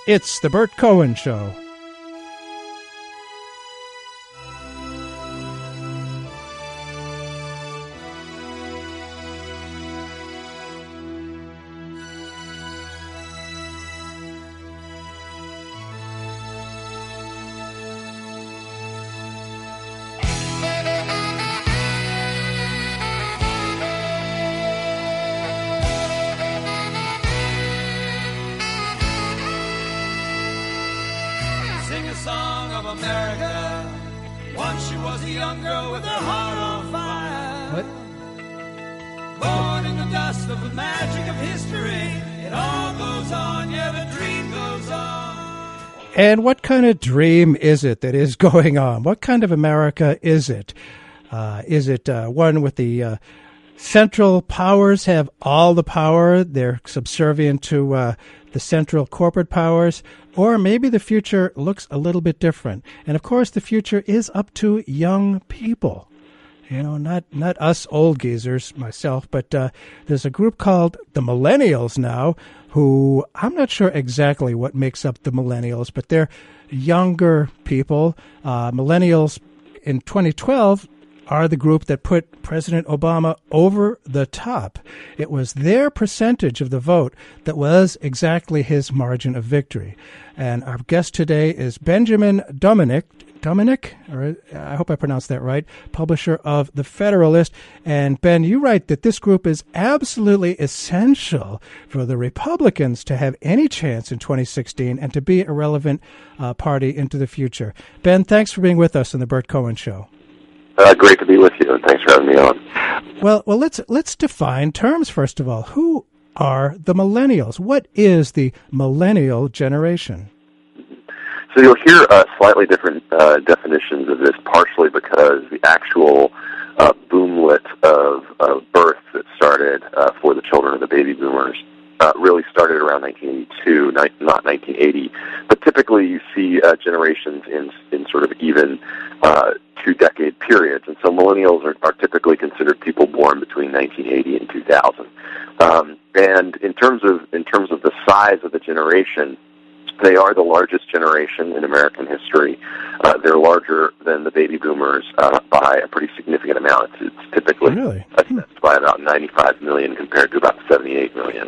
It's the Bert Cohen Show. And what kind of dream is it that is going on? What kind of America is it? Is it one with the central powers have all the power? They're subservient to the central corporate powers? Or maybe the future looks a little bit different. And, of course, the future is up to young people. You know, not us old geezers, myself, but there's a group called the Millennials now, who I'm not sure exactly what makes up the Millennials, but they're younger people. Millennials in 2012 are the group that put President Obama over the top. It was their percentage of the vote that was exactly his margin of victory. And our guest today is Benjamin Dominick, or I hope I pronounced that right, publisher of The Federalist. And Ben, you write that this group is absolutely essential for the Republicans to have any chance in 2016 and to be a relevant party into the future. Ben, thanks for being with us on the Bert Cohen Show. Great to be with you, and thanks for having me on. Well, let's define terms first of all. Who are the millennials? What is the millennial generation? So you'll hear slightly different definitions of this, partially because the actual boomlet of births that started for the children of the baby boomers really started around 1982, not 1980. But typically you see generations in sort of even two-decade periods. And so millennials are typically considered people born between 1980 and 2000. And in terms of the size of the generation, they are the largest generation in American history. They're larger than the baby boomers by a pretty significant amount. It's typically assessed by about 95 million compared to about 78 million.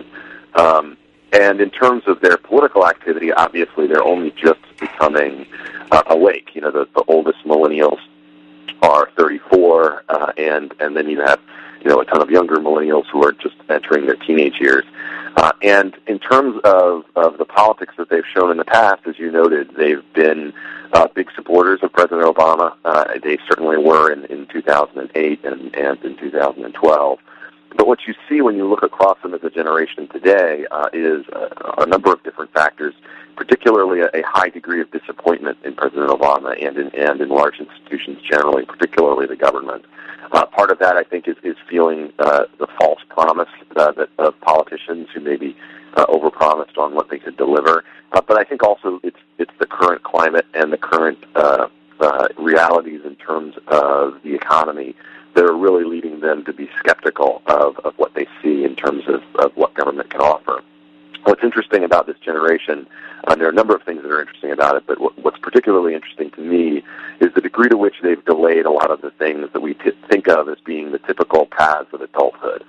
And in terms of their political activity, obviously they're only just becoming awake. You know, the oldest millennials are 34, and then you have a ton of younger millennials who are just entering their teenage years. And in terms of the politics that they've shown in the past, as you noted, they've been big supporters of President Obama. They certainly were in 2008 and in 2012. But what you see when you look across them as a generation today is a number of different factors, particularly a high degree of disappointment in President Obama and in large institutions generally, particularly the government. Part of that, I think, is feeling the false promise of politicians who maybe overpromised on what they could deliver. But I think also it's the current climate and the current realities in terms of the economy that are really leading them to be skeptical of what they see in terms of what government can offer. What's interesting about this generation, there are a number of things that are interesting about it, but what's particularly interesting to me is the degree to which they've delayed a lot of the things that we think of as being the typical paths of adulthood.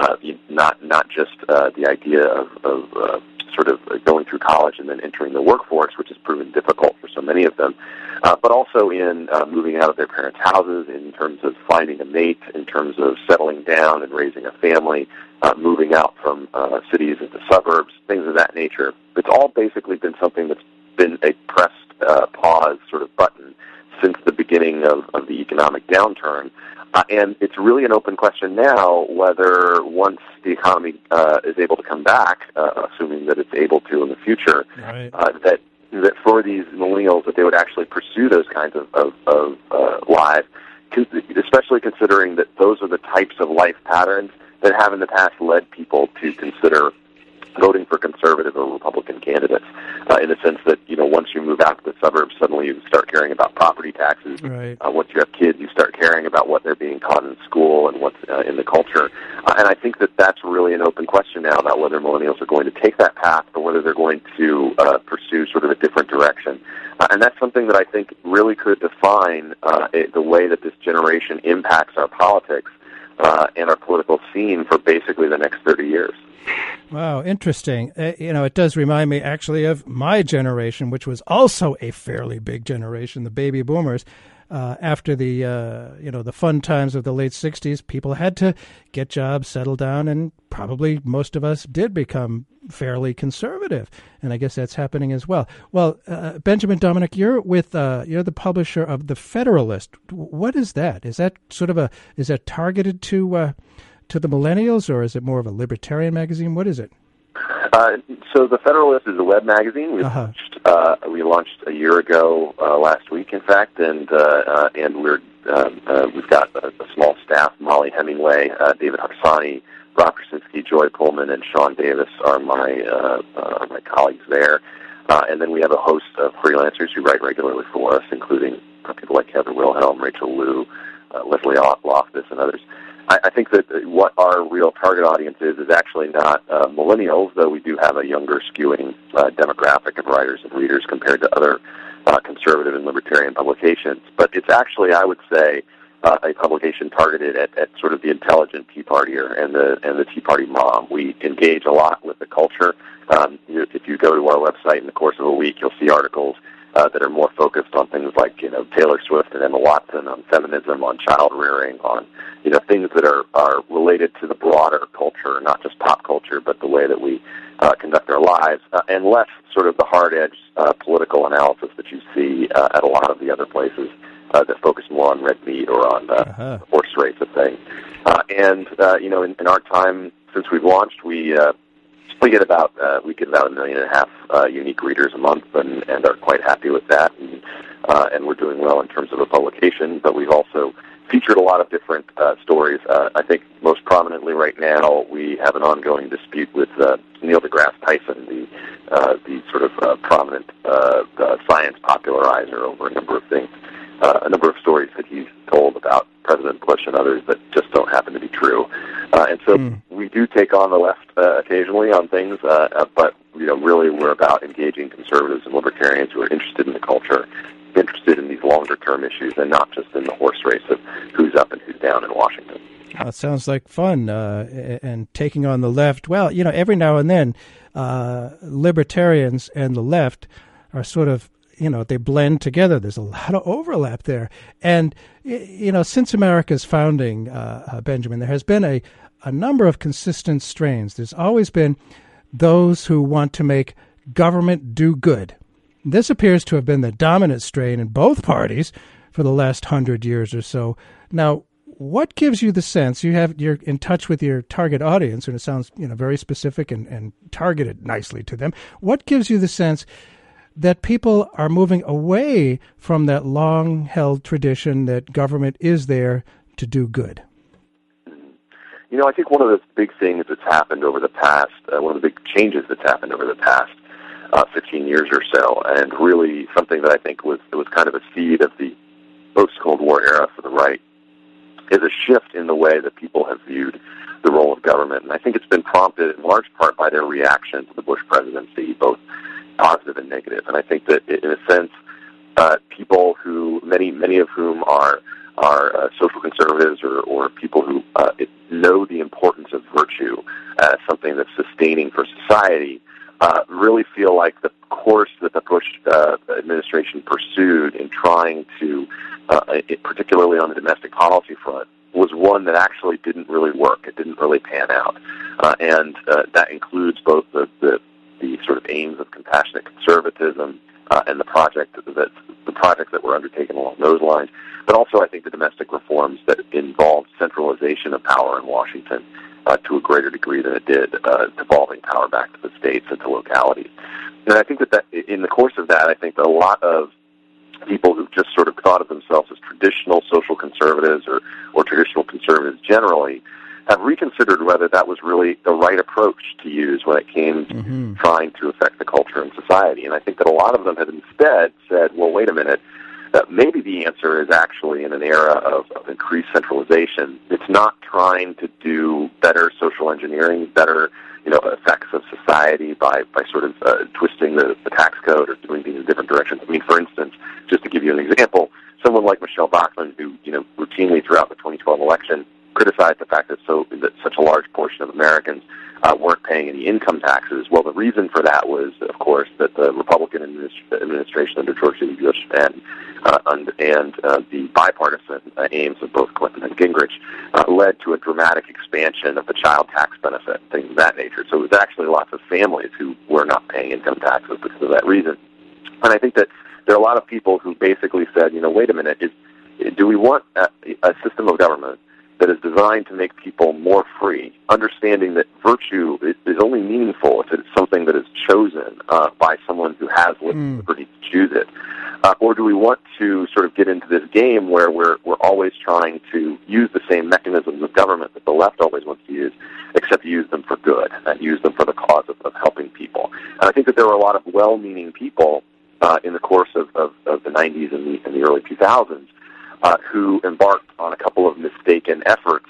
Not just the idea of sort of going through college and then entering the workforce, which has proven difficult for so many of them, but also in moving out of their parents' houses, in terms of finding a mate, in terms of settling down and raising a family, moving out from cities into suburbs, things of that nature. It's all basically been something that's been a pressed pause sort of button since the beginning of the economic downturn. And it's really an open question now whether once the economy is able to come back, assuming that it's able to in the future, right, that for these millennials that they would actually pursue those kinds of lives, especially considering that those are the types of life patterns that have in the past led people to consider voting for conservative or Republican candidates, in the sense that, once you move out to the suburbs, suddenly you start caring about property taxes. Right. Once you have kids, you start caring about what they're being taught in school and what's in the culture. And I think that that's really an open question now about whether millennials are going to take that path or whether they're going to pursue sort of a different direction. And that's something that I think really could define the way that this generation impacts our politics and our political scene for basically the next 30 years. Wow, interesting. It does remind me actually of my generation, which was also a fairly big generation, the baby boomers. After the fun times of the late 60s, people had to get jobs, settle down, and probably most of us did become fairly conservative. And I guess that's happening as well. Well, Benjamin Dominick, you're the publisher of The Federalist. What is that? Is that is that targeted to the millennials, or is it more of a libertarian magazine? What is it? So The Federalist is a web magazine. We launched a year ago, last week, in fact, and we've got a small staff. Molly Hemingway, David Harsani, Rob Krasinski, Joy Pullman, and Sean Davis are my colleagues there. And then we have a host of freelancers who write regularly for us, including people like Heather Wilhelm, Rachel Liu, Leslie Loftus, and others. I think that what our real target audience is actually not millennials, though we do have a younger skewing demographic of writers and readers compared to other conservative and libertarian publications. But it's actually, I would say, a publication targeted at sort of the intelligent Tea Partier and the Tea Party mom. We engage a lot with the culture. If you go to our website in the course of a week, you'll see articles that are more focused on things like, Taylor Swift and Emma Watson, on feminism, on child rearing, on, things that are related to the broader culture, not just pop culture, but the way that we conduct our lives, and less sort of the hard-edged political analysis that you see at a lot of the other places that focus more on red meat or on horse race of things. In our time since we've launched, we get about 1.5 million unique readers a month, and are quite happy with that, and we're doing well in terms of a publication. But we've also featured a lot of different stories. I think most prominently right now we have an ongoing dispute with Neil deGrasse Tyson, the sort of prominent science popularizer, over a number of things, a number of stories that he's told about President Bush and others that just don't happen to be true. And so we do take on the left occasionally on things, but really we're about engaging conservatives and libertarians who are interested in the culture, interested in these longer-term issues, and not just in the horse race of who's up and who's down in Washington. It sounds like fun, and taking on the left. Well, every now and then, libertarians and the left are sort of, they blend together. There's a lot of overlap there. And, since America's founding, Benjamin, there has been a number of consistent strains. There's always been those who want to make government do good. This appears to have been the dominant strain in both parties for the last 100 years or so. Now, what gives you the sense, you're in touch with your target audience, and it sounds very specific and targeted nicely to them. What gives you the sense that people are moving away from that long-held tradition that government is there to do good? I think one of the big things that's happened over the past, one of the big changes that's happened over the past 15 years or so, and really something that I think was kind of a seed of the post-Cold War era for the right, is a shift in the way that people have viewed the role of government. And I think it's been prompted in large part by their reaction to the Bush presidency, both positive and negative. And I think that, in a sense, people who, many of whom are social conservatives or people who know the importance of virtue as something that's sustaining for society, really feel like the course that the Bush administration pursued in trying to, particularly on the domestic policy front, was one that actually didn't really work. It didn't really pan out. And that includes both the sort of aims of compassionate conservatism and the projects that were undertaken along those lines, but also I think the domestic reforms that involved centralization of power in Washington to a greater degree than it did devolving power back to the states and to localities. And I think that in the course of that, I think that a lot of people who've just sort of thought of themselves as traditional social conservatives or traditional conservatives generally have reconsidered whether that was really the right approach to use when it came to trying to affect the culture and society. And I think that a lot of them have instead said, well, wait a minute, maybe the answer is actually in an era of increased centralization. It's not trying to do better social engineering, better effects of society by sort of twisting the tax code or doing things in different directions. I mean, for instance, just to give you an example, someone like Michelle Bachmann, who routinely throughout the 2012 election criticized the fact that such a large portion of Americans weren't paying any income taxes. Well, the reason for that was, of course, that the Republican administration under George W. Bush and the bipartisan aims of both Clinton and Gingrich led to a dramatic expansion of the child tax benefit, things of that nature. So it was actually lots of families who were not paying income taxes because of that reason. And I think that there are a lot of people who basically said, wait a minute, do we want a system of government that is designed to make people more free, understanding that virtue is only meaningful if it's something that is chosen by someone who has liberty to choose it? Or do we want to sort of get into this game where we're always trying to use the same mechanisms of government that the left always wants to use, except use them for good and use them for the cause of helping people? And I think that there were a lot of well-meaning people in the course of the 90s and the early 2000s who embarked on a couple of mistaken efforts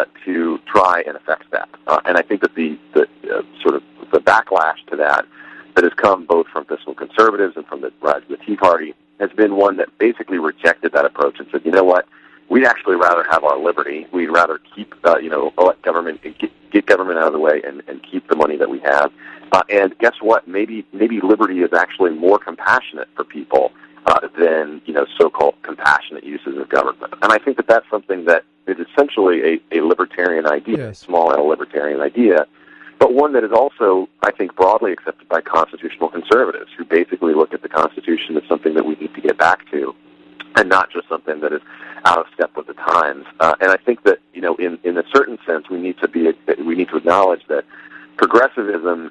to try and affect that. And I think that the sort of the backlash to that has come both from fiscal conservatives and from the rise of the Tea Party has been one that basically rejected that approach and said, you know what, we'd actually rather have our liberty. We'd rather keep, let government, get government out of the way and keep the money that we have. And guess what? Maybe liberty is actually more compassionate for people than so-called compassionate uses of government. And I think that that's something that is essentially a libertarian idea, yes. A small L libertarian idea, but one that is also, I think, broadly accepted by constitutional conservatives who basically look at the Constitution as something that we need to get back to, and not just something that is out of step with the times. And I think that in a certain sense we need to acknowledge that progressivism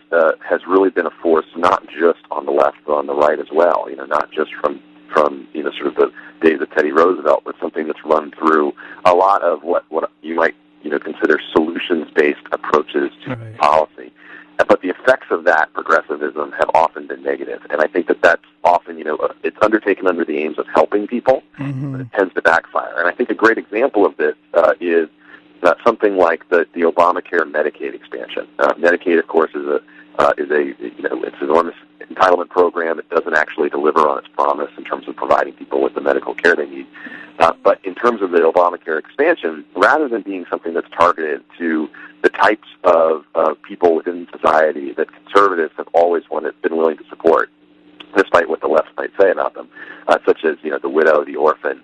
has really been a force not just on the left but on the right as well. Not just from sort of the days of Teddy Roosevelt, but something that's run through a lot of what you might consider solutions-based approaches to policy. But the effects of that progressivism have often been negative, and I think that that's often, it's undertaken under the aims of helping people, but it tends to backfire. And I think a great example of this is something like the Obamacare Medicaid expansion. Medicaid, of course, is it's an enormous entitlement program. It doesn't actually deliver on its promise in terms of providing people with the medical care they need. But in terms of the Obamacare expansion, rather than being something that's targeted to the types of people within society that conservatives have always been willing to support, despite what the left might say about them, such as the widow, the orphan,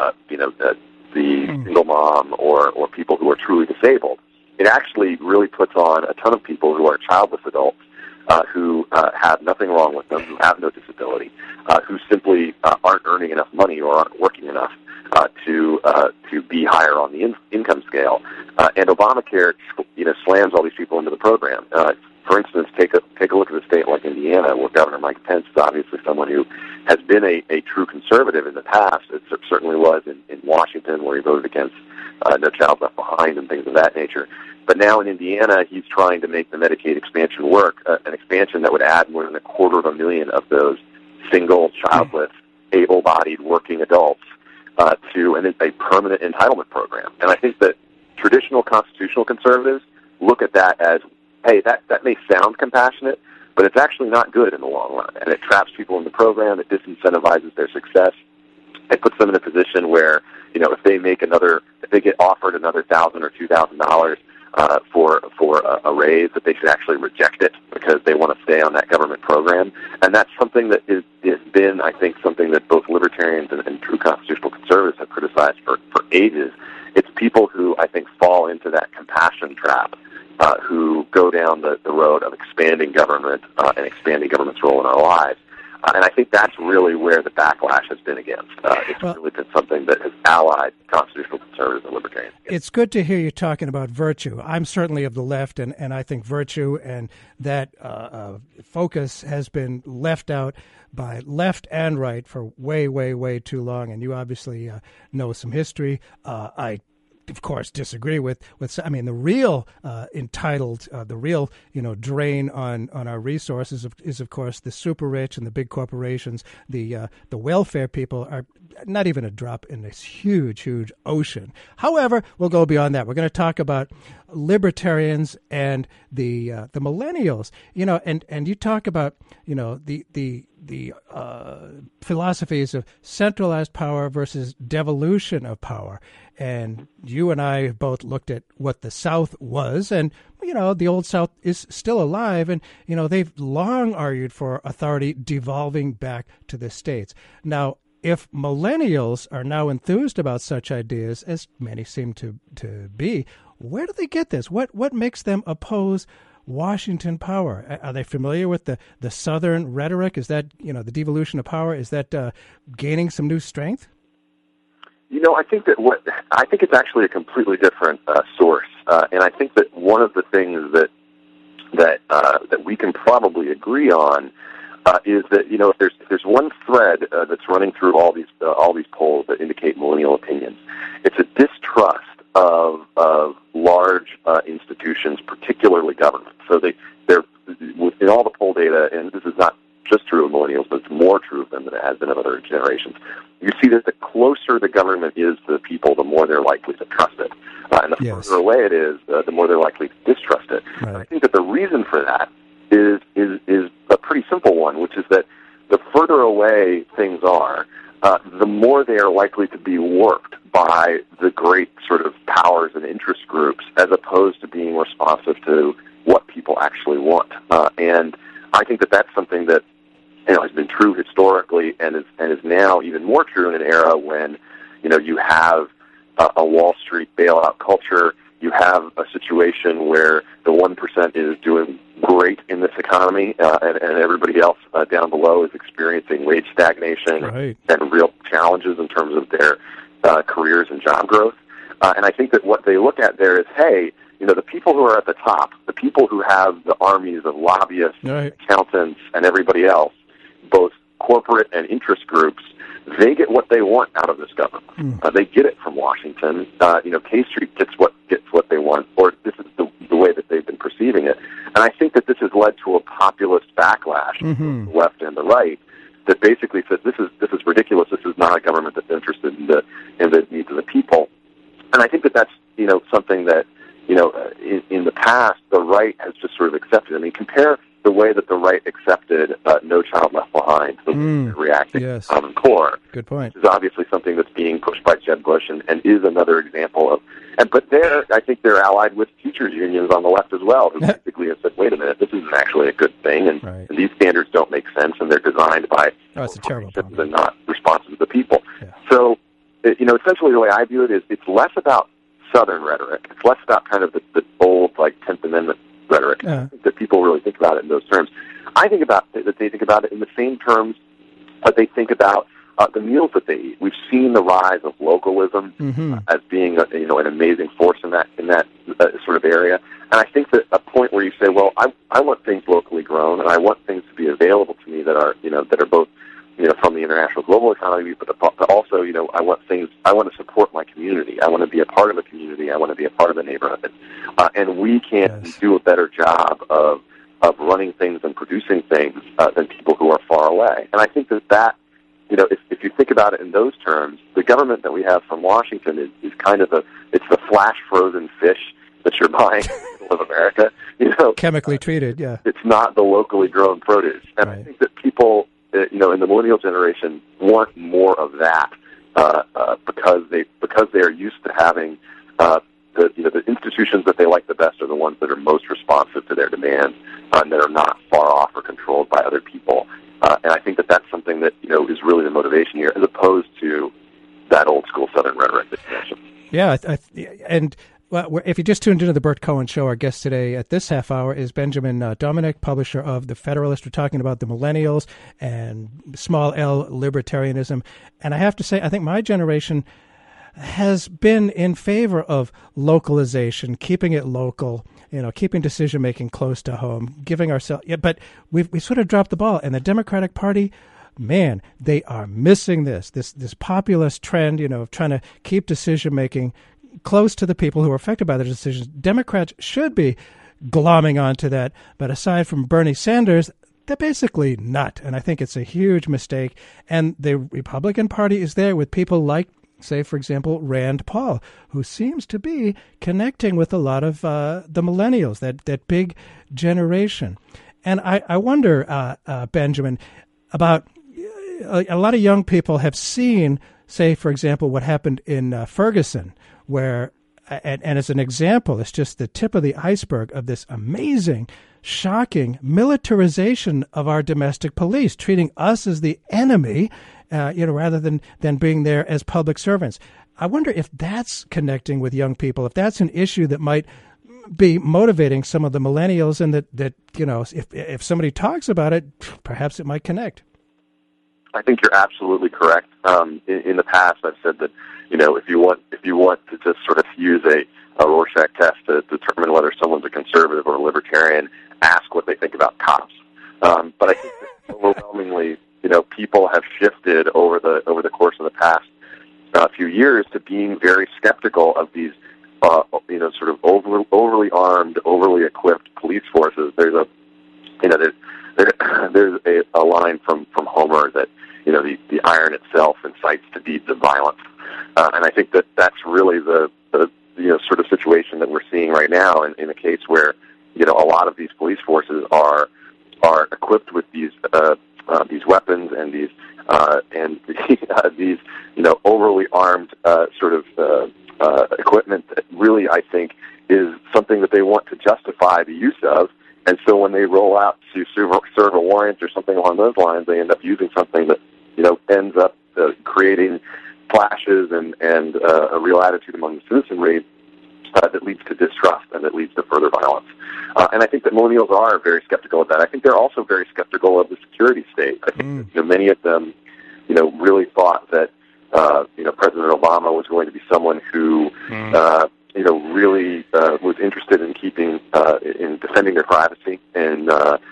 the single mom, or people who are truly disabled, it actually really puts on a ton of people who are childless adults who have nothing wrong with them, who have no disability, who simply aren't earning enough money or aren't working enough to be higher on the income scale. And Obamacare, slams all these people into the program. For instance, take a look at a state like Indiana, where Governor Mike Pence is obviously someone who has been a true conservative in the past. It certainly was in Washington, where he voted against No Child Left Behind and things of that nature. But now in Indiana, he's trying to make the Medicaid expansion work, an expansion that would add more than 250,000 of those single, childless, able-bodied working adults to a permanent entitlement program. And I think that traditional constitutional conservatives look at that as, hey, that may sound compassionate, but it's actually not good in the long run. And it traps people in the program. It disincentivizes their success. It puts them in a position where, if they get offered another $1,000 or $2,000 for a raise, that they should actually reject it because they want to stay on that government program. And that's something that has been, I think, something that both libertarians and true constitutional conservatives have criticized for ages. It's people who, I think, fall into that compassion trap, who go down the road of expanding government and expanding government's role in our lives. And I think that's really where the backlash has been against. It's really been something that has allied constitutional conservatives and libertarians. It's good to hear you talking about virtue. I'm certainly of the left, and I think virtue and that focus has been left out by left and right for way, way, way too long. And you obviously know some history. I of course, disagree with. I mean, the real entitled, the real drain on our resources is of course the super rich and the big corporations. The welfare people are not even a drop in this huge ocean. However, we'll go beyond that. We're going to talk about libertarians and the millennials. And you talk about the philosophies of centralized power versus devolution of power. And you and I both looked at what the South was, and the old South is still alive, and they've long argued for authority devolving back to the states. Now, if millennials are now enthused about such ideas, as many seem to be, where do they get this? What makes them oppose Washington power? Are they familiar with the Southern rhetoric? Is that, the devolution of power, is that gaining some new strength? I think it's actually a completely different source, and I think that one of the things that we can probably agree on is that if there's one thread that's running through all these polls that indicate millennial opinions, it's a distrust of large institutions, particularly government. So they're in all the poll data, and this is not just true of millennials, but it's more true of them than it has been of other generations. You see that the closer the government is to the people, the more they're likely to trust it. And the further away it is, the more they're likely to distrust it. Right. I think that the reason for that is a pretty simple one, which is that the further away things are, the more they are likely to be warped by the great sort of powers and interest groups, as opposed to being responsive to what people actually want. And I think that that's something that has been true historically, and is now even more true in an era when you have a Wall Street bailout culture. You have a situation where the 1% is doing great in this economy, and everybody else down below is experiencing wage stagnation and real challenges in terms of their careers and job growth. And I think that what they look at there is, hey, the people who are at the top, the people who have the armies of lobbyists, accountants, and everybody else, both corporate and interest groups, they get what they want out of this government. They get it from Washington. K Street gets what they want, or this is the way that they've been perceiving it. And I think that this has led to a populist backlash from the left and the right that basically says this is ridiculous. This is not a government that's interested in the needs of the people. And I think that that's something that in the past the right has just sort of accepted. I mean, compare the way that the right accepted No Child Left Behind, the reacting to Common Core. Good point. Which is obviously something that's being pushed by Jeb Bush and is another example of. But I think they're allied with teachers' unions on the left as well, who basically have said, wait a minute, this isn't actually a good thing, and these standards don't make sense, and they're designed by corporations and not responsive to the people. Yeah. So, essentially the way I view it is it's less about Southern rhetoric. It's less about kind of the old, 10th Amendment rhetoric. I think that people really think about it in those terms. I think that they think about it in the same terms that they think about the meals that they eat. We've seen the rise of localism as being an amazing force in that sort of area. And I think that a point where you say, well, I want things locally grown, and I want things to be available to me that are both from the international global economy, but also I want to support my community. I want to be a part of a community. I want to be a part of a neighborhood. And we can do a better job of running things and producing things than people who are far away. And I think that if you think about it in those terms, the government that we have from Washington is kind of it's the flash frozen fish that you're buying in the middle of America. Chemically treated, yeah. It's not the locally grown produce. And I think that people, in the millennial generation, want more of that because they are used to having the institutions that they like the best are the ones that are most responsive to their demands and that are not far off or controlled by other people. And I think that that's something that is really the motivation here, as opposed to that old school Southern rhetoric that you mentioned. Yeah, and well, if you just tuned into the Bert Cohen Show, our guest today at this half hour is Benjamin Dominick, publisher of The Federalist. We're talking about the millennials and small L libertarianism. And I have to say, I think my generation has been in favor of localization, keeping it local, keeping decision-making close to home, giving ourselves... Yeah, but we sort of dropped the ball. And the Democratic Party, man, they are missing this populist trend, of trying to keep decision-making close to the people who are affected by the decisions. Democrats should be glomming onto that. But aside from Bernie Sanders, they're basically not. And I think it's a huge mistake. And the Republican Party is there with people like, say, for example, Rand Paul, who seems to be connecting with a lot of the millennials, that big generation. And I wonder, Benjamin, about a lot of young people have seen, say, for example, what happened in Ferguson, where, and as an example, it's just the tip of the iceberg of this amazing, shocking militarization of our domestic police, treating us as the enemy, rather than being there as public servants. I wonder if that's connecting with young people, if that's an issue that might be motivating some of the millennials, and that if somebody talks about it, perhaps it might connect. I think you're absolutely correct. In the past, I've said that if you want to just sort of use a Rorschach test to determine whether someone's a conservative or a libertarian, ask what they think about cops. But I think that overwhelmingly, people have shifted over the course of the past few years to being very skeptical of these, sort of overly armed, overly equipped police forces. There's a line from Homer that the iron itself incites to deeds of violence, and I think that that's really the sort of situation that we're seeing right now in a case where a lot of these police forces are equipped with these weapons and these overly armed sort of equipment that really, I think, is something that they want to justify the use of. And so when they roll out to serve a warrant or something along those lines, they end up using something that ends up creating clashes and a real attitude among the citizenry that leads to distrust and that leads to further violence. And I think that millennials are very skeptical of that. I think they're also very skeptical of the security state. I think that, many of them, really thought that President Obama was going to be someone who really was interested in keeping in defending their privacy and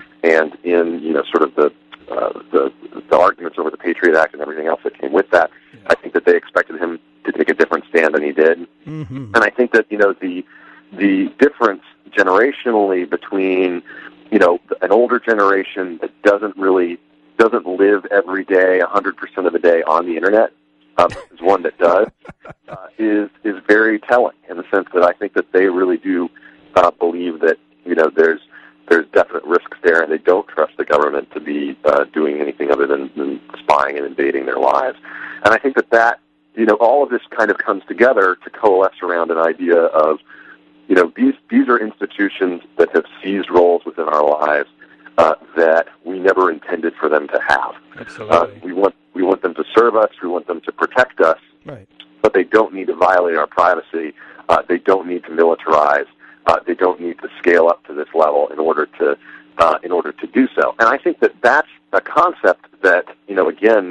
in sort of the arguments over the Patriot Act and everything else that came with that. Yeah. I think that they expected him to take a different stand than he did, and I think that the difference generationally between an older generation that doesn't live every day 100% of the day on the internet is one that does is very telling, in the sense that I think that they really do believe that there's definite risks there, and they don't trust the government to be doing anything other than spying and invading their lives. And I think that all of this kind of comes together to coalesce around an idea of these are institutions that have seized roles within our lives that we never intended for them to have. Absolutely. We want them to serve us. We want them to protect us. Right. But they don't need to violate our privacy. They don't need to militarize. They don't need to scale up to this level in order to do so. And I think that that's a concept that again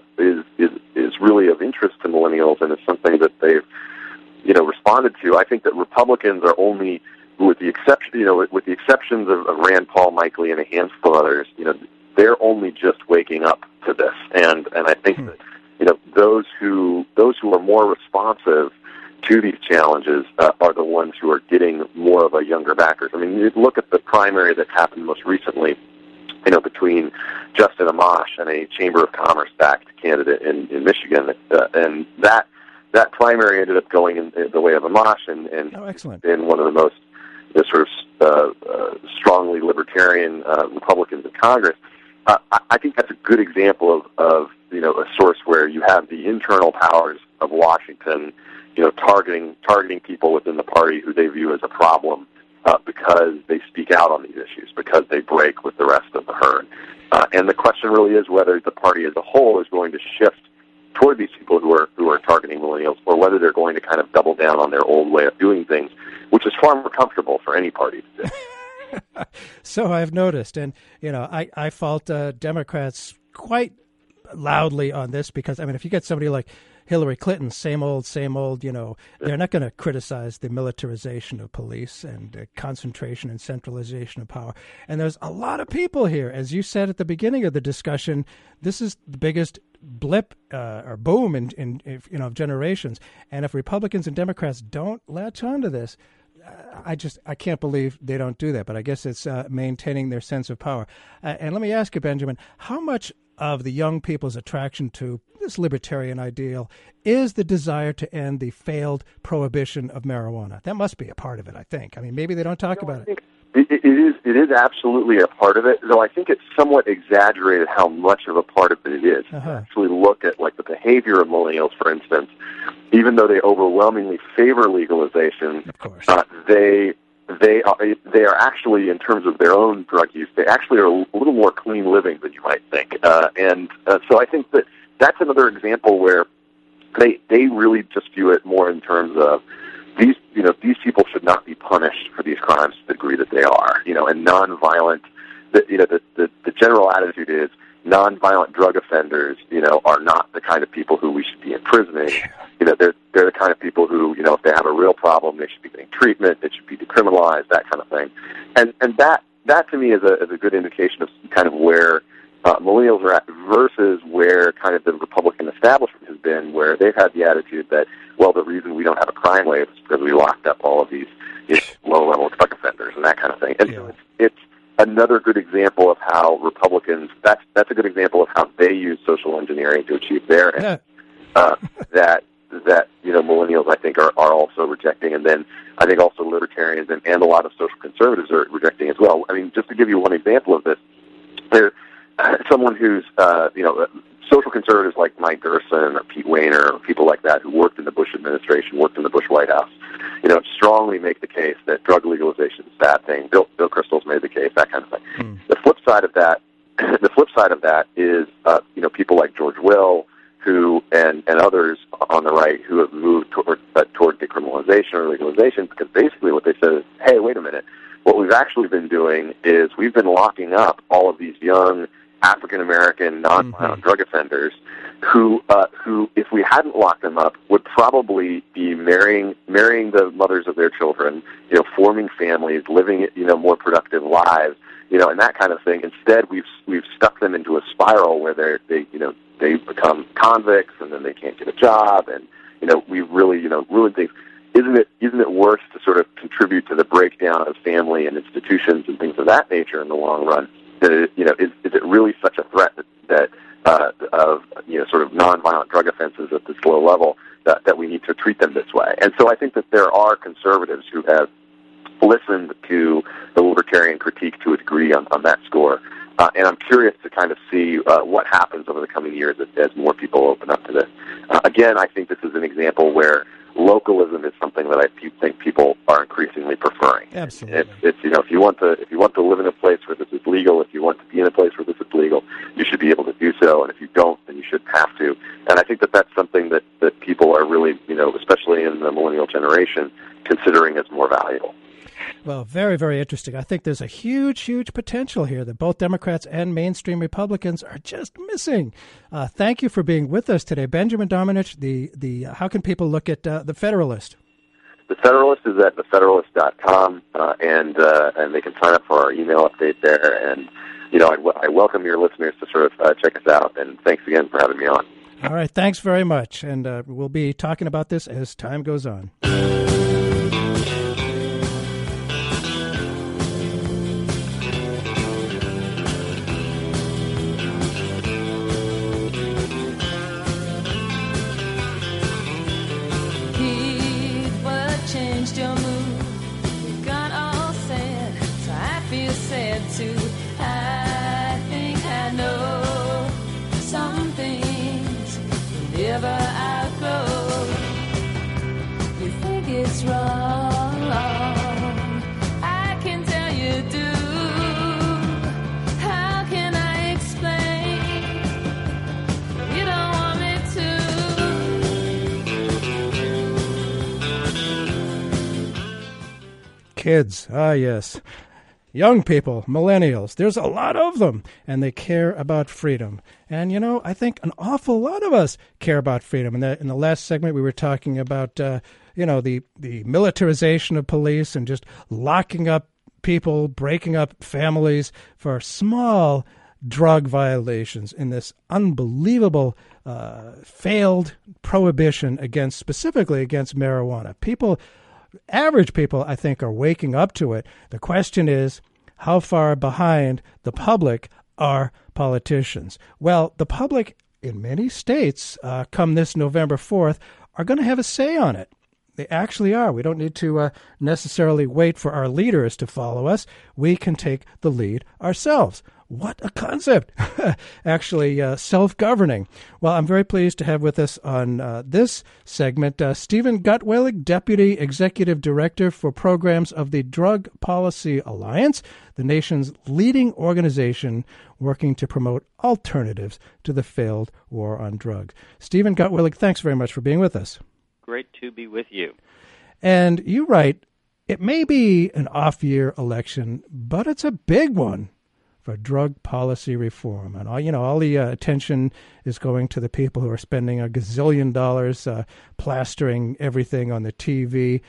is really of interest to millennials, and is something that they've responded to. I think that Republicans are only, with the exceptions of Rand Paul, Mike Lee, and a handful of others, they're only just waking up to this. And I think that those who are more responsive to these challenges are the ones who are getting more of a younger backers. I mean, you look at the primary that happened most recently, between Justin Amash and a Chamber of Commerce-backed candidate in Michigan, and that primary ended up going in the way of Amash, and excellent. In one of the most strongly libertarian Republicans in Congress. I think that's a good example of a source where you have the internal powers of Washington, targeting people within the party who they view as a problem because they speak out on these issues, because they break with the rest of the herd. And the question really is whether the party as a whole is going to shift toward these people who are targeting millennials, or whether they're going to kind of double down on their old way of doing things, which is far more comfortable for any party to do. So I've noticed, and I fault Democrats quite loudly on this, because if you get somebody like Hillary Clinton, same old, they're not going to criticize the militarization of police and concentration and centralization of power. And there's a lot of people here, as you said at the beginning of the discussion, this is the biggest blip or boom in of generations. And if Republicans and Democrats don't latch onto this, I can't believe they don't do that. But I guess it's maintaining their sense of power. And let me ask you, Benjamin, how much of the young people's attraction to this libertarian ideal is the desire to end the failed prohibition of marijuana? That must be a part of it, I think. I mean, maybe they don't talk about it. It is absolutely a part of it, though I think it's somewhat exaggerated how much of a part of it is. Actually look at like the behavior of millennials, for instance. Even though they overwhelmingly favor legalization, of course. They are actually, in terms of their own drug use, they actually are a little more clean living than you might think. So I think that's another example where they really just view it more in terms of these people should not be punished for these crimes to the degree that they are, and nonviolent. The general attitude is nonviolent drug offenders, are not the kind of people who we should be imprisoning. They're the kind of people who, if they have a real problem, they should be getting treatment. It should be decriminalized, that kind of thing. And that to me is a good indication of kind of where millennials are at versus where kind of the Republican establishment has been, where they've had the attitude that, well, the reason we don't have a crime wave is because we locked up all of these low-level drug offenders and that kind of thing. And so it's another good example of how Republicans, that's a good example of how they use social engineering to achieve their end. That millennials, I think, are also rejecting, and then I think also libertarians and a lot of social conservatives are rejecting as well. I mean, just to give you one example of this, there's someone who's, social conservatives like Mike Gerson or Pete Wehner or people like that who worked in the Bush administration, worked in the Bush White House, strongly make the case that drug legalization is a bad thing. Bill Kristol's made the case, that kind of thing. The flip side of that is, people like George Will, who and others on the right who have moved toward decriminalization or legalization, because basically what they said is, hey, wait a minute, what we've actually been doing is we've been locking up all of these young African-American nonviolent drug offenders who, if we hadn't locked them up, would probably be marrying the mothers of their children, forming families, living, more productive lives, and that kind of thing. Instead, we've stuck them into a spiral where they become convicts, and then they can't get a job, and we've really ruined things. Isn't it worse to sort of contribute to the breakdown of family and institutions and things of that nature in the long run? Is it really such a threat that of sort of nonviolent drug offenses at this low level that we need to treat them this way? And so I think that there are conservatives who have listened to the libertarian critique to a degree on that score. And I'm curious to kind of see what happens over the coming years as more people open up to this. Again, I think this is an example where localism is something that I think people are increasingly preferring. Absolutely. It's if you want to live in a place where this is legal, if you want to be in a place where this is legal, you should be able to do so. And if you don't, then you shouldn't have to. And I think that that's something that people are really, especially in the millennial generation, considering as more valuable. Well, very, very interesting. I think there's a huge, huge potential here that both Democrats and mainstream Republicans are just missing. Thank you for being with us today. Benjamin Domenech, how can people look at The Federalist? The Federalist is at thefederalist.com, and they can sign up for our email update there. And, I welcome your listeners to sort of check us out. And thanks again for having me on. All right. Thanks very much. And we'll be talking about this as time goes on. It's wrong, I can tell you do. How can I explain? You don't want me to. Kids, yes. Young people, millennials, there's a lot of them, and they care about freedom. And, I think an awful lot of us care about freedom. In the last segment, we were talking about, the militarization of police and just locking up people, breaking up families for small, drug violations in this unbelievable failed prohibition specifically against marijuana. Average people, I think, are waking up to it. The question is, how far behind the public are politicians? Well, the public in many states, come this November 4th, are going to have a say on it. They actually are. We don't need to necessarily wait for our leaders to follow us. We can take the lead ourselves. What a concept. Actually, self-governing. Well, I'm very pleased to have with us on this segment Steven Gutwillig, Deputy Executive Director for Programs of the Drug Policy Alliance, the nation's leading organization working to promote alternatives to the failed war on drugs. Steven Gutwillig, thanks very much for being with us. Great to be with you. And you write, it may be an off-year election, but it's a big one for drug policy reform. And all the attention is going to the people who are spending $1 gazillion plastering everything on the TV.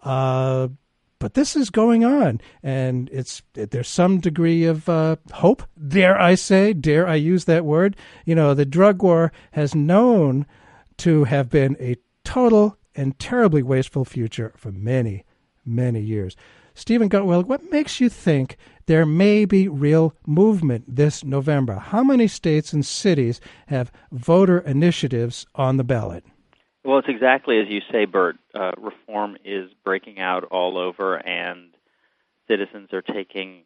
But this is going on, and there's some degree of hope, dare I use that word. The drug war has known to have been a total and terribly wasteful future for many, many years. Steven Gutwillig, what makes you think there may be real movement this November? How many states and cities have voter initiatives on the ballot? Well, it's exactly as you say, Bert. Reform is breaking out all over, and citizens are taking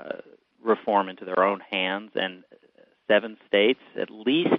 reform into their own hands. And 7 states, at least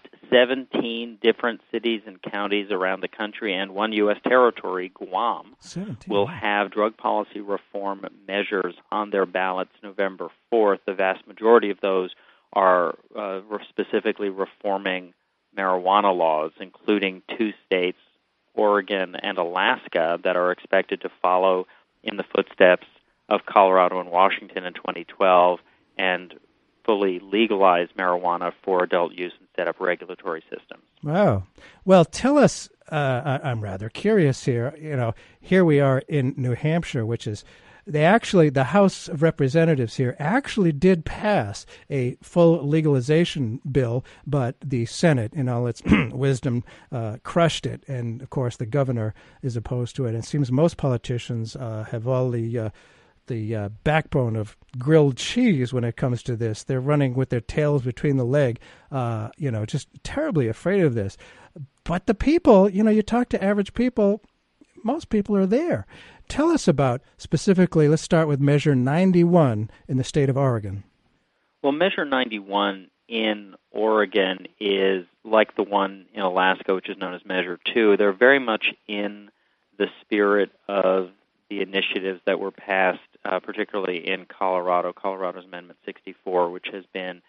17 different cities and counties around the country, and 1 U.S. territory, Guam, 17. will have drug policy reform measures on their ballots November 4th. The vast majority of those are specifically reforming marijuana laws, including 2 states, Oregon and Alaska, that are expected to follow in the footsteps of Colorado and Washington in 2012 and fully legalize marijuana for adult use and set up regulatory systems. Wow. Well, tell us, I'm rather curious here. Here we are in New Hampshire, which is the House of Representatives here actually did pass a full legalization bill, but the Senate, in all its wisdom, crushed it. And, of course, the governor is opposed to it. It seems most politicians have all the backbone of grilled cheese when it comes to this. They're running with their tails between the leg, just terribly afraid of this. But the people, you talk to average people, most people are there. Tell us about, specifically, let's start with Measure 91 in the state of Oregon. Well, Measure 91 in Oregon is like the one in Alaska, which is known as Measure 2. They're very much in the spirit of the initiatives that were passed, particularly in Colorado, Colorado's Amendment 64, which has been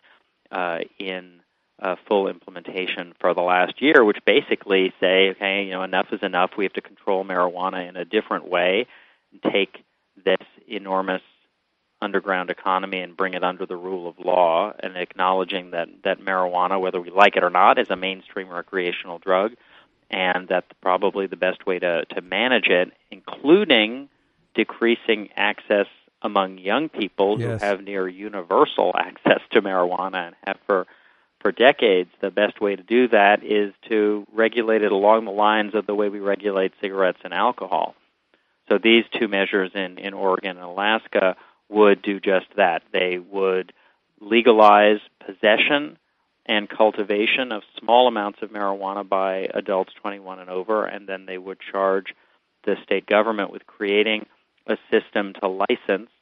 in full implementation for the last year, which basically say, okay, enough is enough. We have to control marijuana in a different way and take this enormous underground economy and bring it under the rule of law, and acknowledging that marijuana, whether we like it or not, is a mainstream recreational drug, and that's probably the best way to manage it, including decreasing access among young people who have near universal access to marijuana and have for decades. The best way to do that is to regulate it along the lines of the way we regulate cigarettes and alcohol. So these 2 measures in Oregon and Alaska would do just that. They would legalize possession and cultivation of small amounts of marijuana by adults 21 and over, and then they would charge the state government with creating a system to license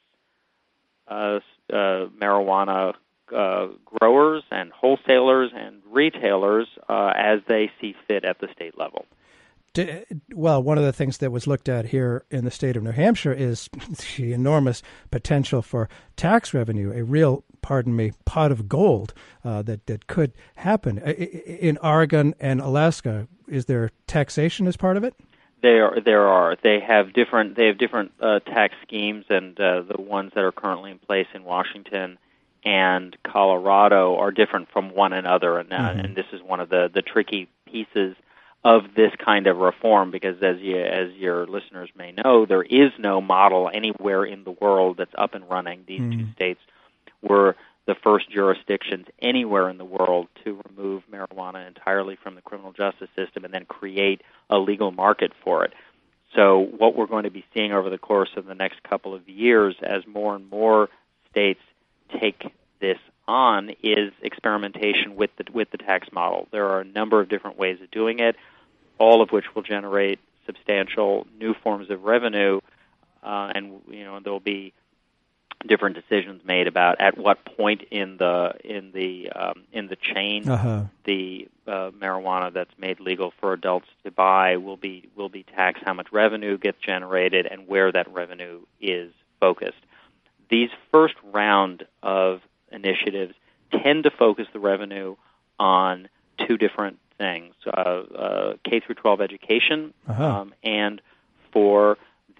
marijuana growers and wholesalers and retailers as they see fit at the state level. Well, one of the things that was looked at here in the state of New Hampshire is the enormous potential for tax revenue, a real, pot of gold that could happen. In Oregon and Alaska, is there taxation as part of it? There are. They have different tax schemes, and the ones that are currently in place in Washington and Colorado are different from one another, and this is one of the tricky pieces of this kind of reform, because as your listeners may know, there is no model anywhere in the world that's up and running. These 2 states were the first jurisdictions anywhere in the world to remove marijuana entirely from the criminal justice system and then create a legal market for it. So what we're going to be seeing over the course of the next couple of years as more and more states take this on is experimentation with the tax model. There are a number of different ways of doing it, all of which will generate substantial new forms of revenue, and there will be different decisions made about at what point in the chain the marijuana that's made legal for adults to buy will be taxed, how much revenue gets generated, and where that revenue is focused. These first round of initiatives tend to focus the revenue on two different things: K through 12 education, and for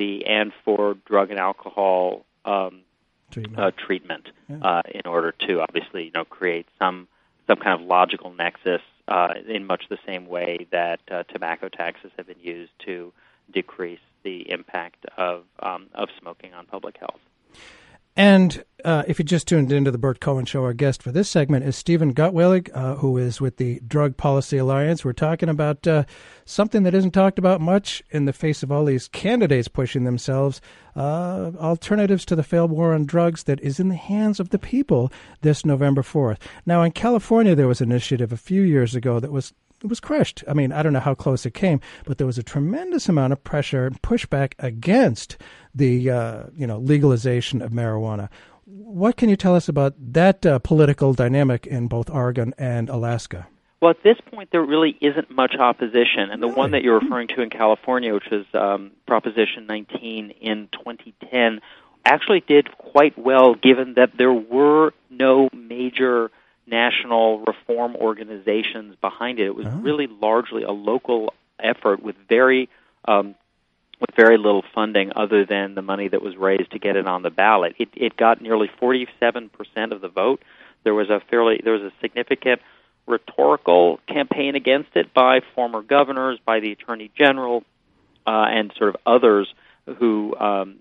drug and alcohol treatment, in order to obviously create some kind of logical nexus in much the same way that tobacco taxes have been used to decrease the impact of smoking on public health. And if you just tuned into the Burt Cohen Show, our guest for this segment is Stephen Gutwillig, who is with the Drug Policy Alliance. We're talking about something that isn't talked about much in the face of all these candidates pushing themselves, alternatives to the failed war on drugs that is in the hands of the people this November 4th. Now, in California, there was an initiative a few years ago that was crushed. I mean, I don't know how close it came, but there was a tremendous amount of pressure and pushback against the legalization of marijuana. What can you tell us about that political dynamic in both Oregon and Alaska? Well, at this point, there really isn't much opposition, and the one that you're referring to in California, which was Proposition 19 in 2010, actually did quite well, given that there were no major national reform organizations behind it. It was really largely a local effort with very little funding other than the money that was raised to get it on the ballot. It got nearly 47% of the vote. There was a significant rhetorical campaign against it by former governors, by the Attorney General, and sort of others who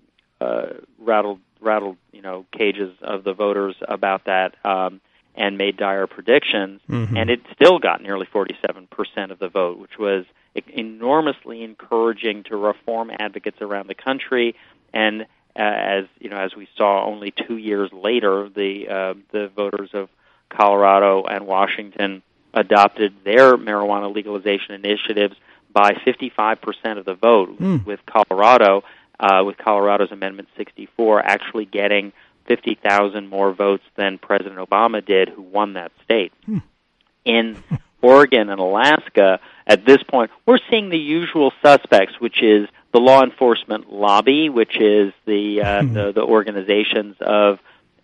rattled cages of the voters about that. And made dire predictions, and it still got nearly 47% of the vote, which was enormously encouraging to reform advocates around the country. And as we saw, only 2 years later, the voters of Colorado and Washington adopted their marijuana legalization initiatives by 55% of the vote, with Colorado's Amendment 64 actually getting 50,000 more votes than President Obama did, who won that state. In Oregon and Alaska, at this point, we're seeing the usual suspects, which is the law enforcement lobby, which is the organizations of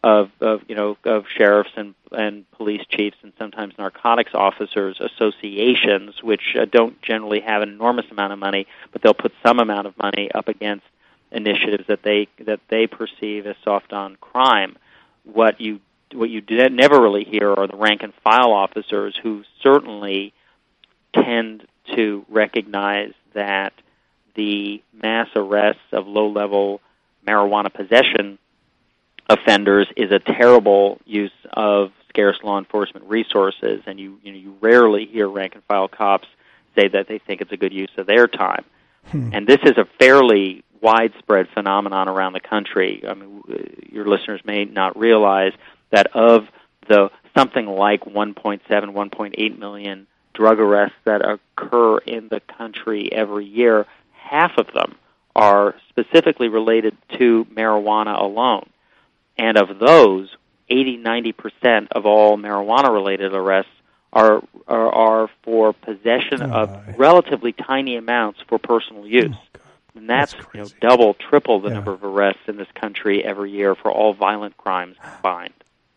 sheriffs and police chiefs and sometimes narcotics officers associations, which don't generally have an enormous amount of money, but they'll put some amount of money up against initiatives that they perceive as soft on crime. What you never really hear are the rank and file officers, who certainly tend to recognize that the mass arrests of low-level marijuana possession offenders is a terrible use of scarce law enforcement resources, and you rarely hear rank and file cops say that they think it's a good use of their time. And this is a fairly widespread phenomenon around the country. I mean, your listeners may not realize that of the something like 1.7, 1.8 million drug arrests that occur in the country every year, half of them are specifically related to marijuana alone. And of those, 80-90% of all marijuana-related arrests are for possession of relatively tiny amounts for personal use. And that's double, triple the number of arrests in this country every year for all violent crimes combined.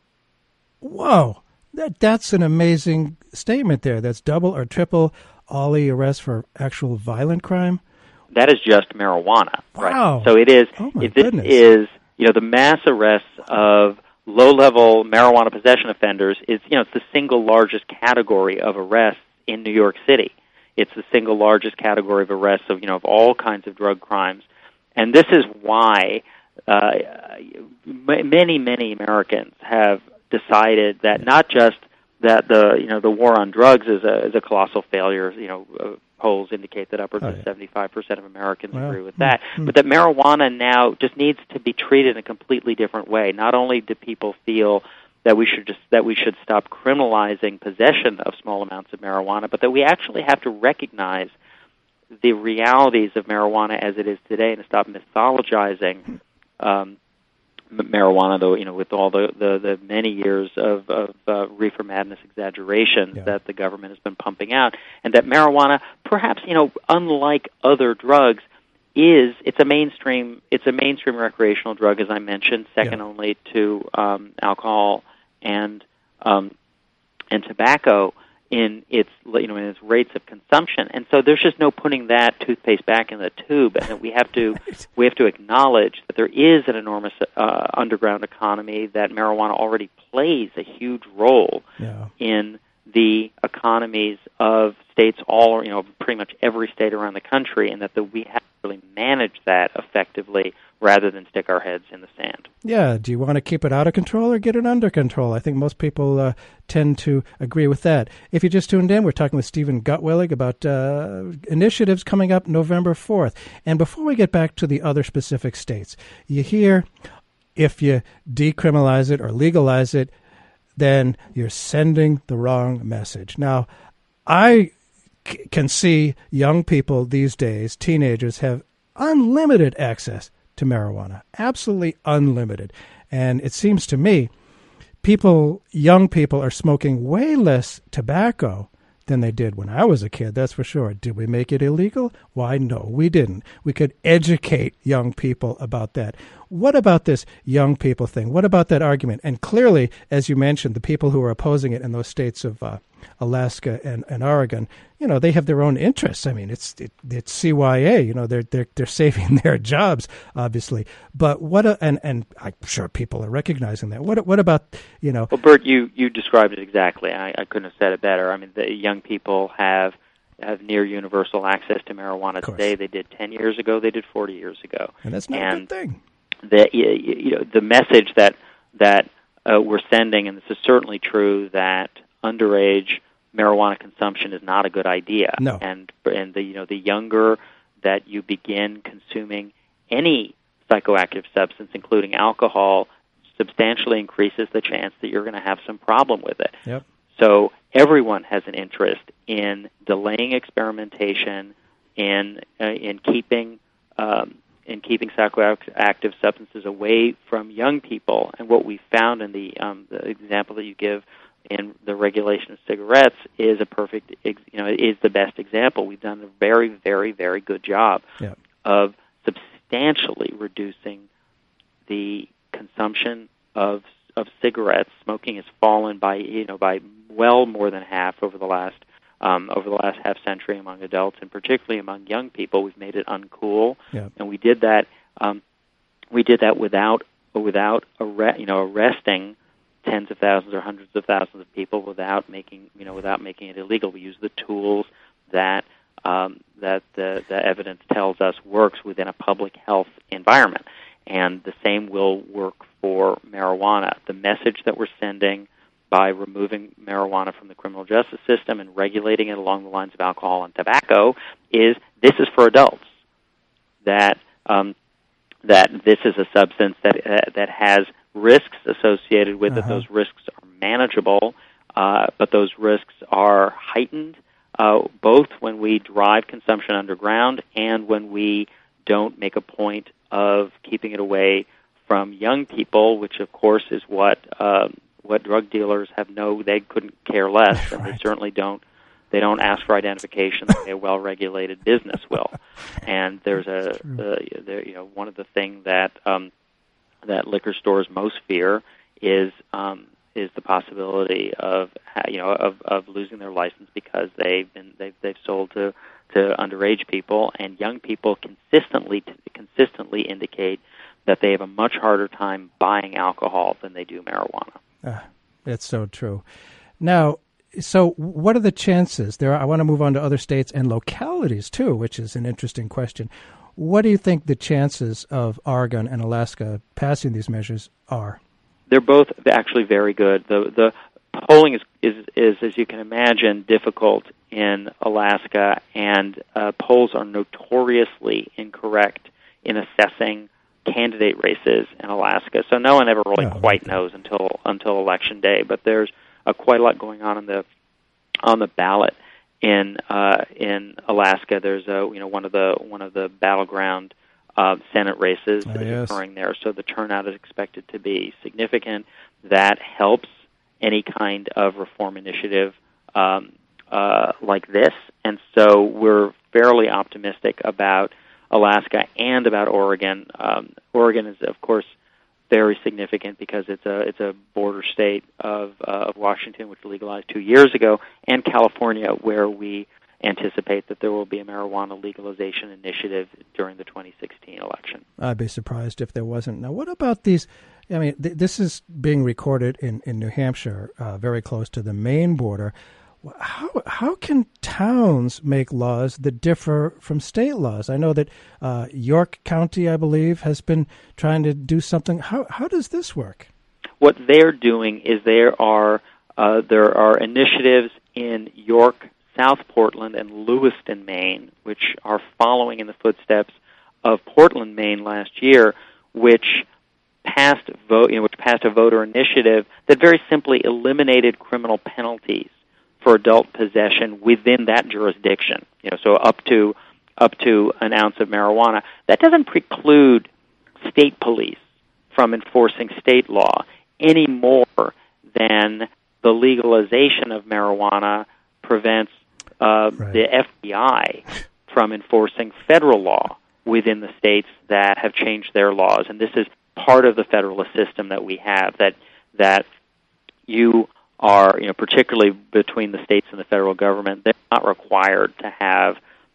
Whoa, that's an amazing statement there. That's double or triple all the arrests for actual violent crime? That is just marijuana. Wow. Right? So it is. Oh my this goodness. is the mass arrests of low-level marijuana possession offenders is it's the single largest category of arrests in New York City. It's the single largest category of arrests of of all kinds of drug crimes, and this is why many Americans have decided that not just that the war on drugs is a colossal failure. Polls indicate that upwards of 75% of Americans agree with that, but that marijuana now just needs to be treated in a completely different way. Not only do people feel that we should stop criminalizing possession of small amounts of marijuana, but that we actually have to recognize the realities of marijuana as it is today and to stop mythologizing marijuana, though, with all the many years of reefer madness exaggerations that the government has been pumping out, and that marijuana, perhaps, unlike other drugs, it's a mainstream recreational drug, as I mentioned, second only to alcohol and tobacco in its rates of consumption, and so there's just no putting that toothpaste back in the tube, and that we have to acknowledge that there is an enormous underground economy, that marijuana already plays a huge role in the economies of states pretty much every state around the country, and that we have to really manage that effectively rather than stick our heads in the sand. Yeah, do you want to keep it out of control or get it under control? I think most people tend to agree with that. If you just tuned in, we're talking with Steven Gutwillig about initiatives coming up November 4th. And before we get back to the other specific states, you hear if you decriminalize it or legalize it, then you're sending the wrong message. Now, I can see young people these days, teenagers, have unlimited access to marijuana, absolutely unlimited. And it seems to me young people are smoking way less tobacco than they did when I was a kid, that's for sure. Did we make it illegal? Why, no, we didn't. We could educate young people about that. What about this young people thing? What about that argument? And clearly, as you mentioned, the people who are opposing it in those states of Alaska and Oregon, they have their own interests. I mean, it's CYA. They're saving their jobs, obviously. But and I'm sure people are recognizing that. What about Well, Bert, you described it exactly. I couldn't have said it better. I mean, the young people have near universal access to marijuana today. They did 10 years ago. They did 40 years ago. And that's not a good thing. The message that we're sending, and this is certainly true, that underage marijuana consumption is not a good idea. No. And the younger that you begin consuming any psychoactive substance, including alcohol, substantially increases the chance that you're going to have some problem with it. Yep. So everyone has an interest in delaying experimentation, in keeping psychoactive substances away from young people. And what we found in the example that you give in the regulation of cigarettes is is the best example. We've done a very, very, very good job of substantially reducing the consumption of cigarettes. Smoking has fallen by well more than half over the last half century among adults, and particularly among young people. We've made it uncool, and we did that. We did that without arresting tens of thousands or hundreds of thousands of people without making it illegal. We use the tools that the evidence tells us works within a public health environment, and the same will work for marijuana. The message that we're sending by removing marijuana from the criminal justice system and regulating it along the lines of alcohol and tobacco is this is for adults. That this is a substance that has risks associated with it. Those risks are manageable, but those risks are heightened both when we drive consumption underground and when we don't make a point of keeping it away from young people, which of course is what drug dealers they couldn't care less, and they certainly don't. They don't ask for identification the way a well-regulated business will. And there's one of the things that liquor stores most fear is the possibility of losing their license because they've sold to underage people, and young people consistently indicate that they have a much harder time buying alcohol than they do marijuana. That's so true. Now, so what are the chances? I want to move on to other states and localities too, which is an interesting question. What do you think the chances of Oregon and Alaska passing these measures are? they're both actually very good. The polling is as you can imagine difficult in Alaska, and polls are notoriously incorrect in assessing candidate races in Alaska. So no one ever really quite knows until election day. But there's quite a lot going on the ballot in Alaska. There's one of the battleground Senate races that is occurring there. So the turnout is expected to be significant. That helps any kind of reform initiative like this. And so we're fairly optimistic about Alaska and about Oregon. Oregon is, of course, very significant because it's a border state of Washington, which legalized 2 years ago, and California, where we anticipate that there will be a marijuana legalization initiative during the 2016 election. I'd be surprised if there wasn't. Now, what about these? I mean, this is being recorded in New Hampshire, very close to the Maine border. How can towns make laws that differ from state laws? I know that York County, I believe, has been trying to do something. How does this work? What they're doing is there are initiatives in York, South Portland, and Lewiston, Maine, which are following in the footsteps of Portland, Maine last year, which passed a voter initiative that very simply eliminated criminal penalties for adult possession within that jurisdiction. So up to an ounce of marijuana. That doesn't preclude state police from enforcing state law any more than the legalization of marijuana prevents the FBI from enforcing federal law within the states that have changed their laws. And this is part of the federalist system that we have, that you are, particularly between the states and the federal government, they're not required to have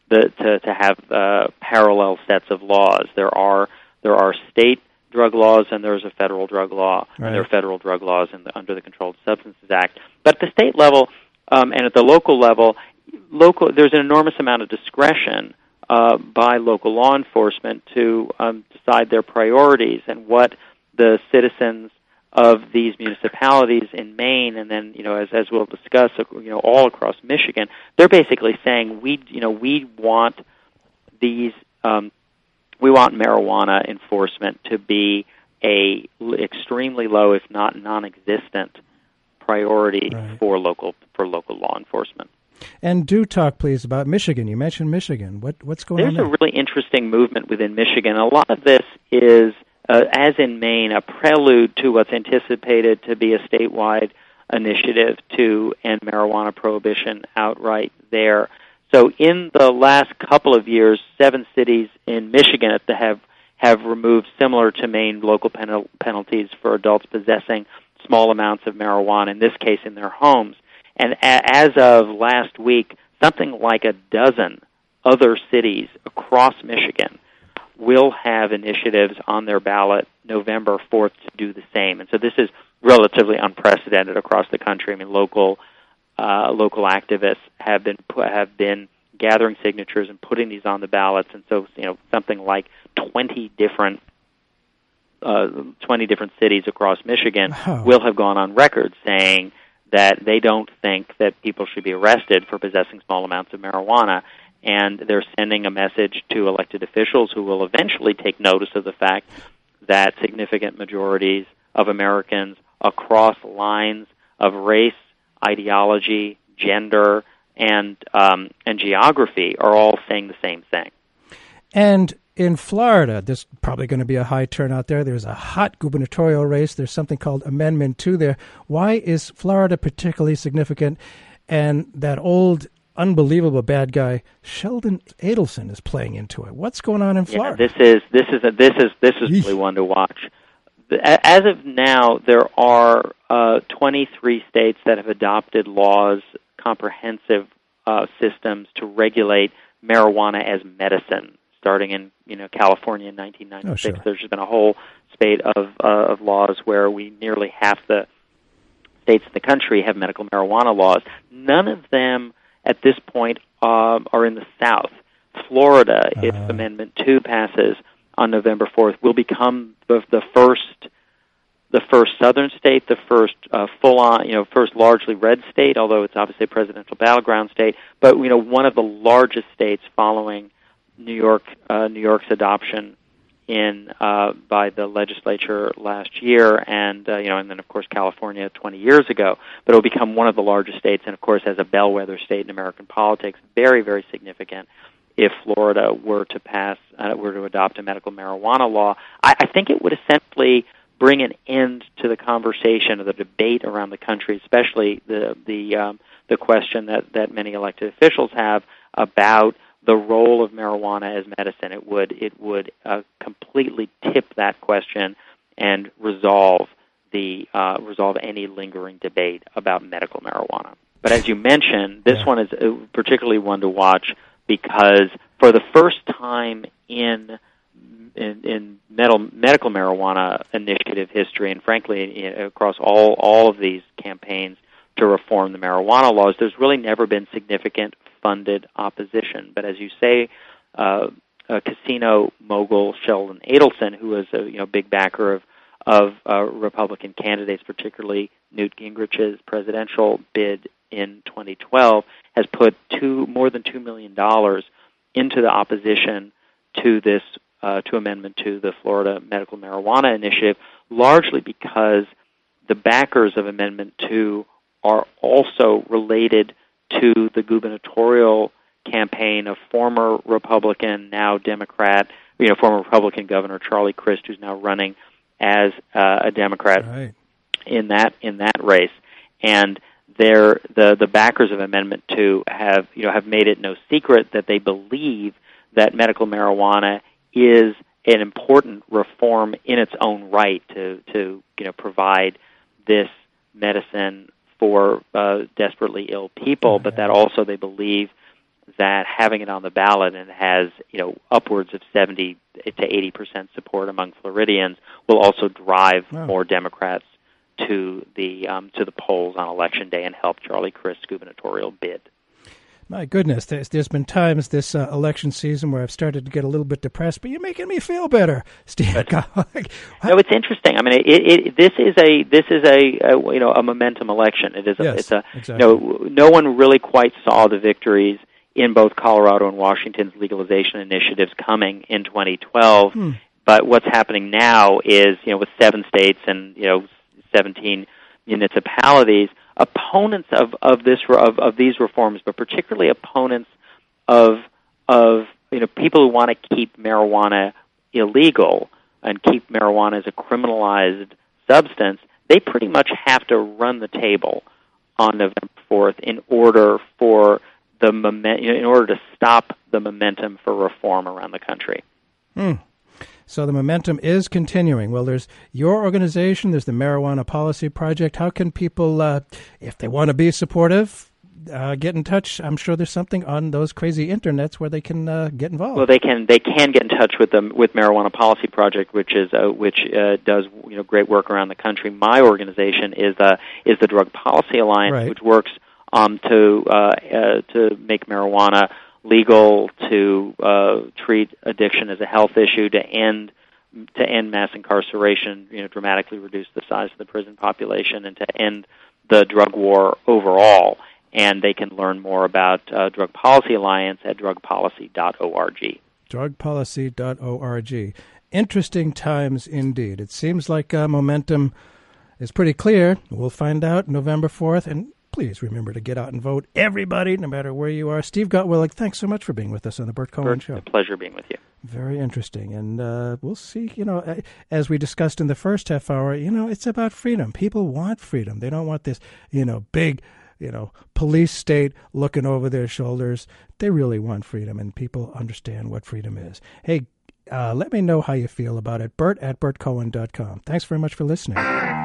parallel sets of laws. There are state drug laws and there's a federal drug law, and there are federal drug laws under the Controlled Substances Act. But at the state level and at the local level, there's an enormous amount of discretion by local law enforcement to decide their priorities and what the citizens of these municipalities in Maine, and then as we'll discuss, all across Michigan, they're basically saying we want marijuana enforcement to be a extremely low, if not non-existent, priority for local law enforcement. And do talk, please, about Michigan. You mentioned Michigan. What's going on there? There's a really interesting movement within Michigan. A lot of this is, as in Maine, a prelude to what's anticipated to be a statewide initiative to end marijuana prohibition outright there. So in the last couple of years, 7 cities in Michigan have removed, similar to Maine, local penalties for adults possessing small amounts of marijuana, in this case in their homes. And as of last week, something like a dozen other cities across Michigan will have initiatives on their ballot November 4th to do the same. And so this is relatively unprecedented across the country. I mean, local activists have been gathering signatures and putting these on the ballots. And so, something like 20 different cities across Michigan will have gone on record saying that they don't think that people should be arrested for possessing small amounts of marijuana, and they're sending a message to elected officials who will eventually take notice of the fact that significant majorities of Americans across lines of race, ideology, gender, and geography are all saying the same thing. And in Florida, there's probably going to be a high turnout there. There's a hot gubernatorial race. There's something called Amendment 2 there. Why is Florida particularly significant? And that old, unbelievable bad guy, Sheldon Adelson, is playing into it. What's going on in Florida? Yeah, this is really one to watch. As of now, there are 23 states that have adopted laws, comprehensive systems to regulate marijuana as medicine. Starting in California in 1996, There's just been a whole spate of laws where nearly half the states in the country have medical marijuana laws. None of them at this point are in the South. Florida, if Amendment 2 passes on November 4th, will become the the first southern state, the first full-on, first largely red state, although it's obviously a presidential battleground state, but one of the largest states following New York's adoption by the legislature last year, and then of course California 20 years ago. But it will become one of the largest states, and of course as a bellwether state in American politics, very, very significant. If Florida were to adopt a medical marijuana law, I think it would essentially bring an end to the conversation or the debate around the country, especially the question that many elected officials have about the role of marijuana as medicine. It would completely tip that question and resolve any lingering debate about medical marijuana. But as you mentioned, this one is particularly one to watch because for the first time in medical marijuana initiative history, and frankly across all of these campaigns to reform the marijuana laws, there's really never been significant funded opposition. But as you say, a casino mogul Sheldon Adelson, who was a big backer of Republican candidates, particularly Newt Gingrich's presidential bid in 2012, has put more than $2 million into the opposition to this to amendment to the Florida Medical Marijuana Initiative, largely because the backers of Amendment 2 are also related to the gubernatorial campaign of former Republican, now Democrat, former Republican Governor Charlie Crist, who's now running as a Democrat in that race. And the backers of Amendment 2 have made it no secret that they believe that medical marijuana is an important reform in its own right to provide this medicine for desperately ill people, but that also they believe that having it on the ballot and it has upwards of 70 to 80% support among Floridians will also drive more Democrats to the polls on Election Day and help Charlie Crist's gubernatorial bid. My goodness, there's been times this election season where I've started to get a little bit depressed, but you're making me feel better, Steve. No, it's interesting. I mean, this is a momentum election. It is exactly. No one really quite saw the victories in both Colorado and Washington's legalization initiatives coming in 2012. But what's happening now is, with 7 states and 17 municipalities, opponents of these reforms, but particularly opponents of people who want to keep marijuana illegal and keep marijuana as a criminalized substance, they pretty much have to run the table on November 4th in order to stop the momentum for reform around the country. So the momentum is continuing. Well, there's your organization, there's the Marijuana Policy Project. How can people, if they want to be supportive, get in touch? I'm sure there's something on those crazy internets where they can get involved. Well, they can get in touch with Marijuana Policy Project, which does great work around the country. My organization is the Drug Policy Alliance, which works to make marijuana legal, to treat addiction as a health issue, to end mass incarceration, dramatically reduce the size of the prison population, and to end the drug war overall. And they can learn more about Drug Policy Alliance at drugpolicy.org. Drugpolicy.org. Interesting times indeed. It seems like momentum is pretty clear. We'll find out November 4th, and please remember to get out and vote, everybody, no matter where you are. Steve Gutwillig, thanks so much for being with us on the Bert Cohen Show. It's a pleasure being with you. Very interesting. And we'll see, as we discussed in the first half hour, it's about freedom. People want freedom. They don't want this, big, police state looking over their shoulders. They really want freedom, and people understand what freedom is. Hey, let me know how you feel about it. Bert at BertCohen.com. Thanks very much for listening.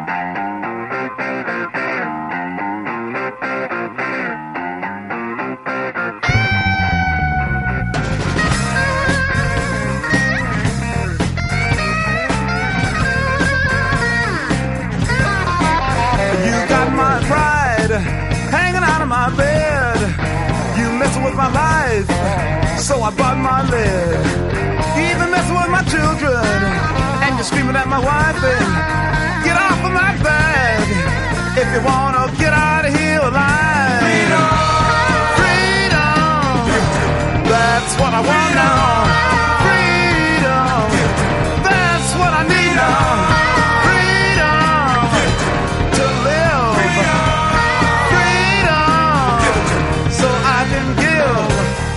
With my life, so I bought my lead. Even messing with my children, and you're screaming at my wife and get off if you wanna get out of here alive. Freedom, that's what I want now. Freedom, that's what I need now. Freedom to live. Freedom so I can give.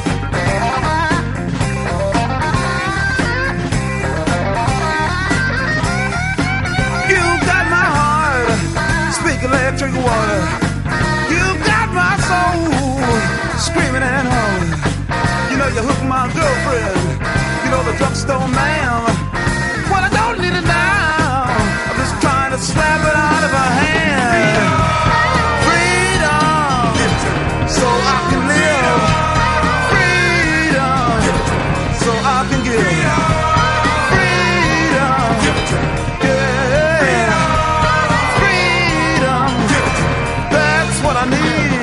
You got my heart, speak electric water. You got my soul, screaming and hollering. You know you hooked my girlfriend. You know the drugstore man. Well, I don't need it now. I'm just trying to slap it out of her hand. Freedom, so I can live. Freedom, so I can give. Freedom, yeah. Freedom, that's what I need.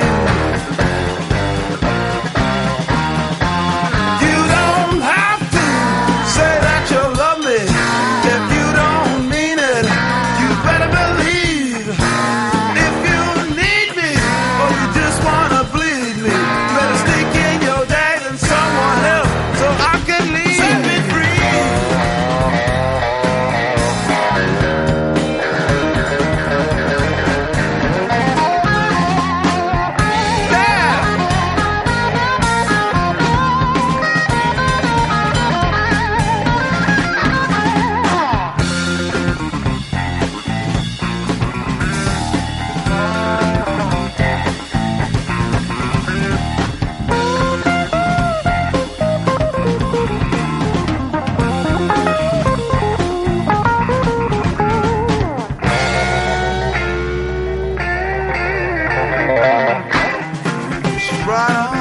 You don't have to say that you love me if you don't mean it. You better believe if you need me or you just wanna bleed me, you better stick in your dad and someone else so I can leave. Set me free. Yeah. She's right on.